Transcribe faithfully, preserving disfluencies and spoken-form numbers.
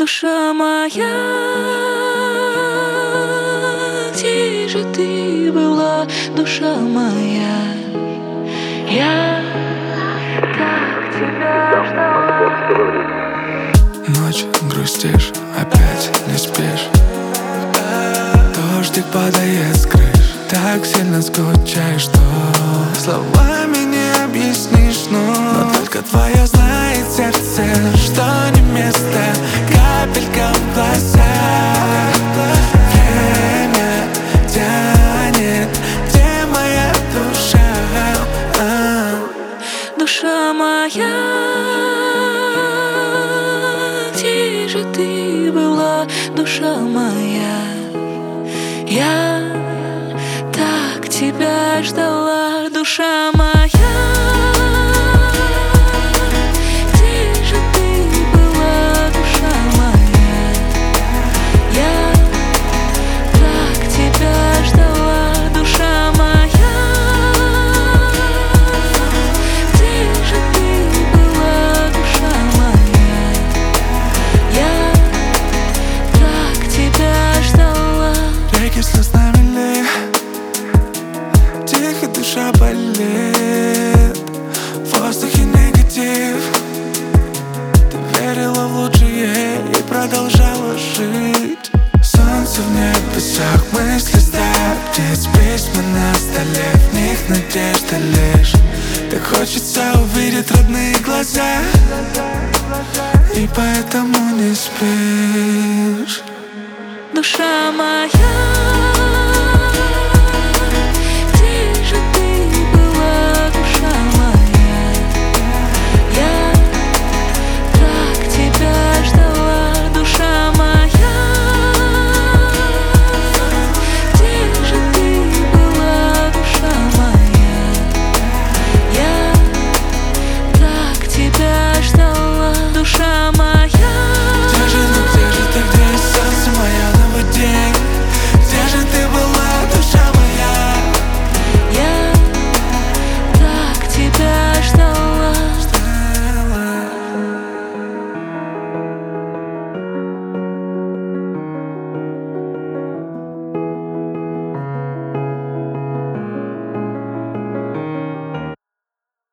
душа моя, где же ты была, душа моя? Я так тебя ждала. Ночь грустишь, опять не спишь. Дождик падает с крыш, так сильно скучаешь, что словами не объяснишь, но, но только твое знает сердце, что не место капелькам в глазах. Время тянет, где моя душа? А. Душа моя, где же ты была, душа моя? Я так тебя ждала, душа моя. Где же ты была, душа моя? Я так тебя ждала, душа моя. Где же ты была, душа моя? Я так тебя ждала. Реки слез на мели, тихо душа болит, в воздухе негатив. Ты верила в лучшее и продолжала жить. Солнце в небесах, мысли стая птиц, письма на столе, в них надежда лишь. Так хочется увидеть родные глаза, и поэтому не спишь. Душа моя,